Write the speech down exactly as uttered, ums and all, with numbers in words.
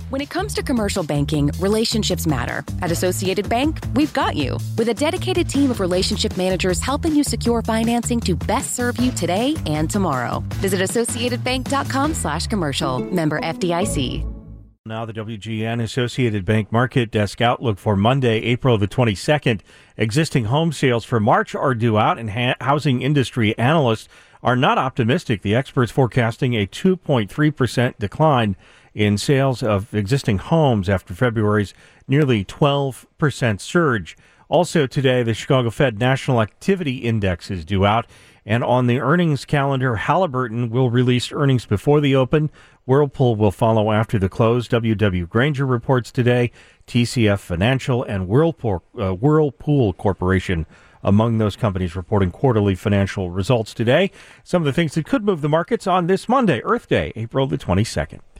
When it comes to commercial banking, relationships matter. At Associated Bank, we've got you. With a dedicated team of relationship managers helping you secure financing to best serve you today and tomorrow. Visit associatedbank.com slash commercial. Member F D I C. Now the W G N Associated Bank Market Desk outlook for Monday, April the twenty-second. Existing home sales for March are due out, and ha- housing industry analysts are not optimistic. The experts forecasting a two point three percent decline in sales of existing homes after February's nearly twelve percent surge. Also today, the Chicago Fed National Activity Index is due out. And on the earnings calendar, Halliburton will release earnings before the open. Whirlpool will follow after the close. W W. Grainger reports today. T C F Financial and Whirlpool, uh, Whirlpool Corporation among those companies reporting quarterly financial results today. Some of the things that could move the markets on this Monday, Earth Day, April the twenty-second.